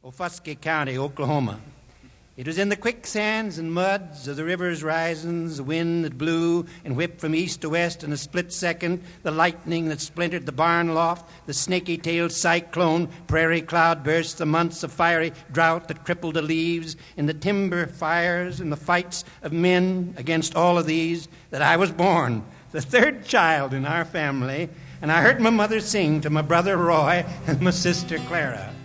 Ofusky County, Oklahoma. It was in the quicksands and muds of the river's risings, the wind that blew and whipped from east to west in a split second, the lightning that splintered the barn loft, the snaky-tailed cyclone, prairie cloud bursts, the months of fiery drought that crippled the leaves, in the timber fires and the fights of men against all of these, that I was born, the third child in our family, and I heard my mother sing to my brother Roy and my sister Clara.